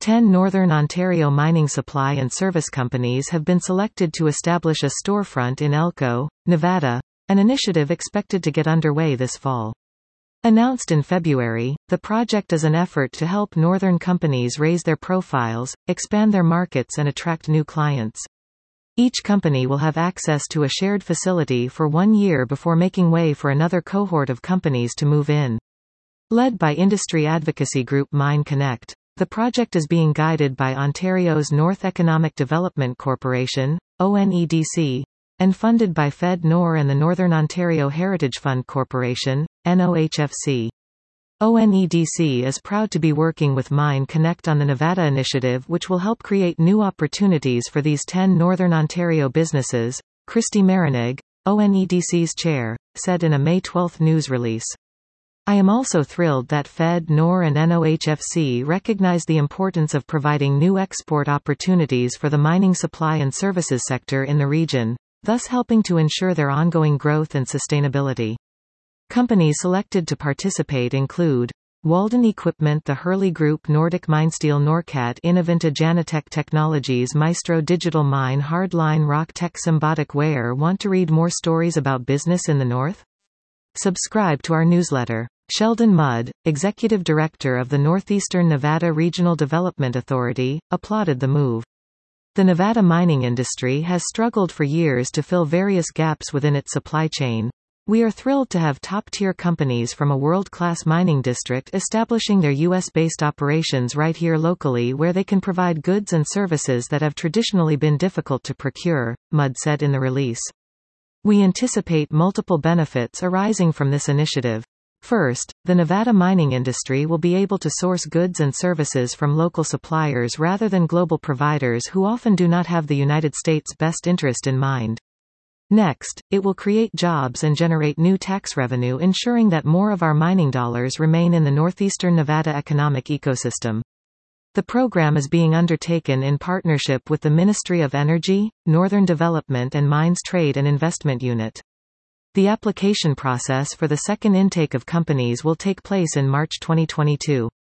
10 Northern Ontario mining supply and service companies have been selected to establish a storefront in Elko, Nevada, an initiative expected to get underway this fall. Announced in February, the project is an effort to help northern companies raise their profiles, expand their markets and attract new clients. Each company will have access to a shared facility for 1 year before making way for another cohort of companies to move in. Led by industry advocacy group Mine Connect, the project is being guided by Ontario's North Economic Development Corporation, ONEDC, and funded by FedNor and the Northern Ontario Heritage Fund Corporation, NOHFC. ONEDC is proud to be working with Mine Connect on the Nevada initiative, which will help create new opportunities for these 10 Northern Ontario businesses, Christy Marinig, ONEDC's chair, said in a May 12 news release. I am also thrilled that FedNor and NOHFC recognize the importance of providing new export opportunities for the mining supply and services sector in the region, thus helping to ensure their ongoing growth and sustainability. Companies selected to participate include Walden Equipment, the Hurley Group, Nordic Minesteel, Norcat, Innoventa, Janatech Technologies, Maestro Digital, Mine, Hardline, Rock Tech, Symbotic Ware. Want to read more stories about business in the North? Subscribe to our newsletter. Sheldon Mudd, Executive Director of the Northeastern Nevada Regional Development Authority, applauded the move. The Nevada mining industry has struggled for years to fill various gaps within its supply chain. We are thrilled to have top-tier companies from a world-class mining district establishing their U.S.-based operations right here locally where they can provide goods and services that have traditionally been difficult to procure, Mudd said in the release. We anticipate multiple benefits arising from this initiative. First, the Nevada mining industry will be able to source goods and services from local suppliers rather than global providers who often do not have the United States' best interest in mind. Next, it will create jobs and generate new tax revenue, ensuring that more of our mining dollars remain in the northeastern Nevada economic ecosystem. The program is being undertaken in partnership with the Ministry of Energy, Northern Development and Mines Trade and Investment Unit. The application process for the second intake of companies will take place in March 2022.